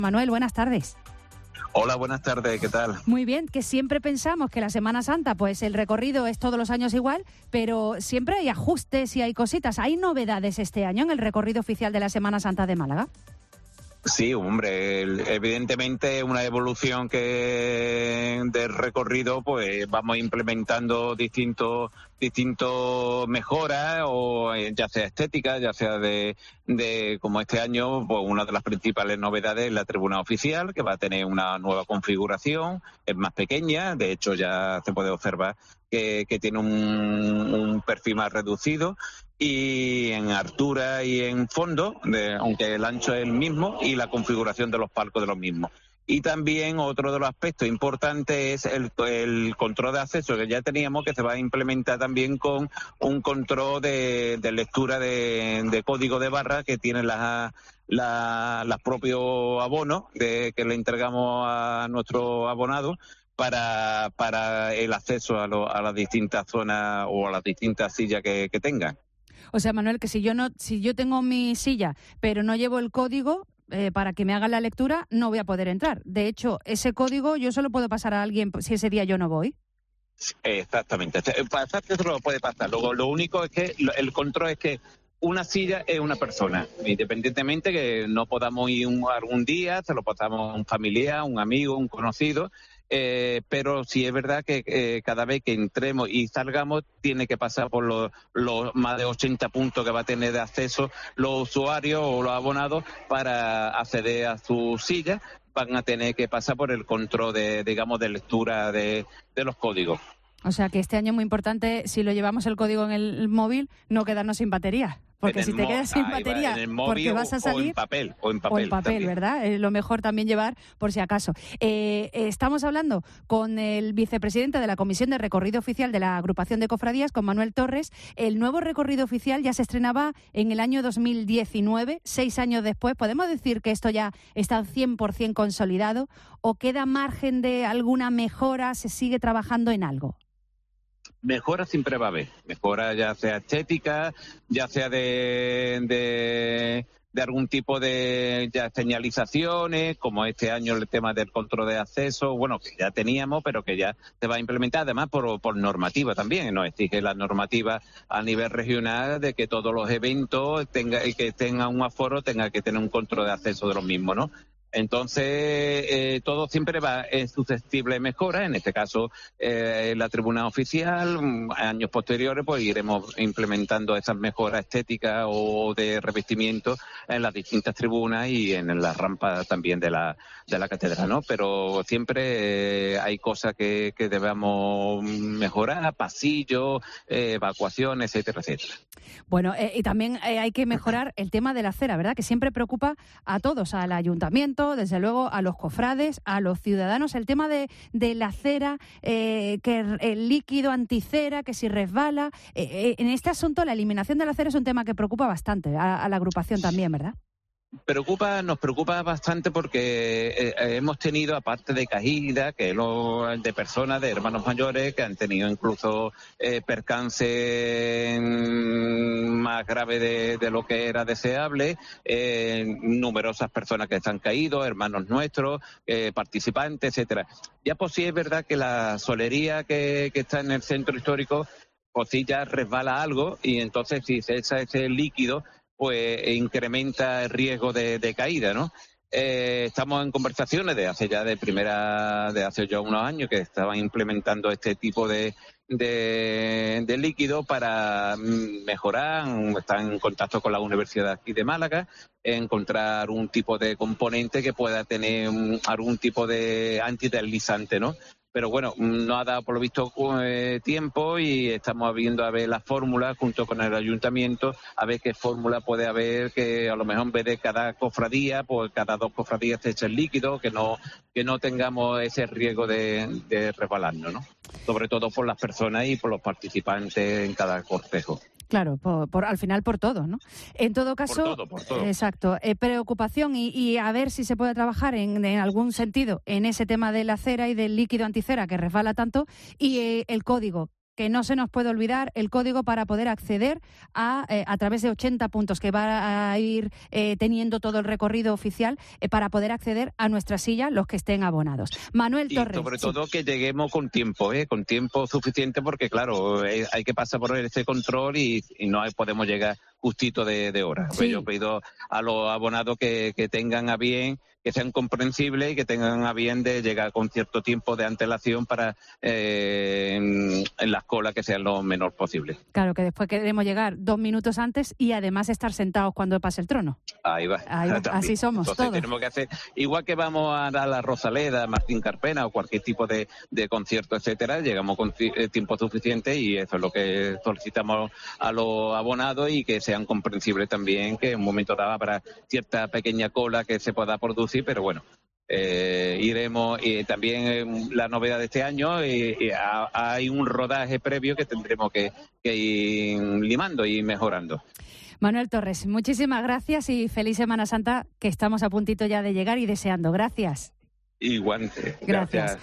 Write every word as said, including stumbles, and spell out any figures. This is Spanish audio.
Manuel, buenas tardes. Hola, buenas tardes, ¿qué tal? Muy bien, que siempre pensamos que la Semana Santa, pues el recorrido es todos los años igual, pero siempre hay ajustes y hay cositas. ¿Hay novedades este año en el recorrido oficial de la Semana Santa de Málaga? Sí, hombre, el, evidentemente una evolución que del recorrido, pues vamos implementando distintos distintos mejoras, o eh, ya sea estética, ya sea de, de como este año, pues una de las principales novedades es la tribuna oficial, que va a tener una nueva configuración, es más pequeña, de hecho ya se puede observar que, que tiene un, un perfil más reducido, y en altura y en fondo, de, aunque el ancho es el mismo, y la configuración de los palcos de los mismos. Y también otro de los aspectos importantes es el, el control de acceso que ya teníamos, que se va a implementar también con un control de, de lectura de, de código de barra que tienen las la, las propios abonos de, que le entregamos a nuestros abonados para, para el acceso a, lo, a las distintas zonas o a las distintas sillas que, que tengan. O sea, Manuel, que si yo no, si yo tengo mi silla, pero no llevo el código eh, para que me hagan la lectura, no voy a poder entrar. De hecho, ese código yo solo puedo pasar a alguien si ese día yo no voy. Exactamente. Pasarte eso lo puede pasar. Luego, lo único es que el control es que una silla es una persona, independientemente que no podamos ir un, algún día, se lo pasamos a un familiar, un amigo, un conocido. Eh, pero sí es verdad que eh, cada vez que entremos y salgamos tiene que pasar por los, los más de ochenta puntos que va a tener de acceso los usuarios o los abonados para acceder a su silla. Van a tener que pasar por el control de, digamos, de lectura de, de los códigos. O sea que este año es muy importante, si lo llevamos el código en el móvil, no quedarnos sin batería. Porque si te quedas sin batería, porque vas a salir... O en papel, o en papel. O en papel, también. ¿verdad? Es lo mejor también llevar, por si acaso. Eh, estamos hablando con el vicepresidente de la Comisión de Recorrido Oficial de la Agrupación de Cofradías, con Manuel Torres. El nuevo recorrido oficial ya se estrenaba en el año dos mil diecinueve, seis años después. ¿Podemos decir que esto ya está cien por ciento consolidado o queda margen de alguna mejora? ¿Se sigue trabajando en algo? Mejora siempre va a haber, mejora ya sea estética, ya sea de, de, de algún tipo de ya señalizaciones, como este año el tema del control de acceso, bueno, que ya teníamos, pero que ya se va a implementar, además por, por normativa también, nos exige la normativa a nivel regional de que todos los eventos tenga, que tengan un aforo tenga que tener un control de acceso de los mismos, ¿no? Entonces, eh, todo siempre va es susceptible de mejora. En este caso, eh, la tribuna oficial, años posteriores, pues iremos implementando esas mejoras estéticas o de revestimiento en las distintas tribunas y en la rampa también de la de la catedral, ¿no? Pero siempre eh, hay cosas que, que debemos mejorar, pasillos, eh, evacuaciones, etcétera, etcétera. Bueno, eh, y también eh, hay que mejorar el tema de la acera, ¿verdad? Que siempre preocupa a todos, al ayuntamiento, desde luego a los cofrades, a los ciudadanos, el tema de, de la acera, eh, que el líquido anticera, que si resbala. Eh, eh, en este asunto la eliminación de la acera es un tema que preocupa bastante a, a la agrupación también, ¿verdad? Preocupa, nos preocupa bastante porque eh, hemos tenido, aparte de caídas, que es lo de personas, de hermanos mayores, que han tenido incluso eh, percances más graves de, de lo que era deseable, eh, numerosas personas que se han caído, hermanos nuestros, eh, participantes, etcétera. Ya pues sí es verdad que la solería que, que está en el centro histórico, pues sí ya resbala algo, y entonces si se echa ese líquido, pues incrementa el riesgo de, de caída, ¿no? Eh, estamos en conversaciones de hace ya de primera, de hace ya unos años que estaban implementando este tipo de, de, de líquido para mejorar, están en contacto con la Universidad aquí de Málaga, encontrar un tipo de componente que pueda tener un, algún tipo de antideslizante, ¿no? Pero bueno, no ha dado por lo visto eh, tiempo y estamos viendo a ver las fórmulas junto con el ayuntamiento, a ver qué fórmula puede haber, que a lo mejor en vez de cada cofradía, pues cada dos cofradías se eche el líquido, que no que no tengamos ese riesgo de, de resbalarnos, ¿no? Sobre todo por las personas y por los participantes en cada cortejo. Claro, por, por, al final por todo, ¿no? En todo caso, por todo, por todo. Exacto, eh, preocupación y, y a ver si se puede trabajar en, en algún sentido en ese tema de la cera y del líquido anticera que resbala tanto y eh, el código. que no se nos puede olvidar el código para poder acceder a, eh, a través de ochenta puntos que va a ir eh, teniendo todo el recorrido oficial eh, para poder acceder a nuestra silla los que estén abonados. Manuel Torres. Y sobre todo que lleguemos con tiempo, ¿eh? con tiempo suficiente, porque claro, eh, hay que pasar por ese control y, y no podemos llegar justito de, de hora. Sí. Pues yo pido a los abonados que, que tengan a bien, que sean comprensibles y que tengan a bien de llegar con cierto tiempo de antelación para eh, en, en las colas que sean lo menor posible. Claro, que después queremos llegar dos minutos antes y además estar sentados cuando pase el trono. Ahí va. Ahí va. Así somos Entonces, todos. tenemos que hacer, igual que vamos a dar la Rosaleda, Martín Carpena o cualquier tipo de, de concierto, etcétera, llegamos con tiempo suficiente y eso es lo que solicitamos a los abonados y que sean comprensibles también, que en un momento dado para cierta pequeña cola que se pueda producir. Sí, pero bueno, eh, iremos. Y también eh, la novedad de este año, eh, eh, hay un rodaje previo que tendremos que, que ir limando y mejorando. Manuel Torres, muchísimas gracias y feliz Semana Santa, que estamos a puntito ya de llegar y deseando. Gracias. Igualmente. Gracias. Gracias.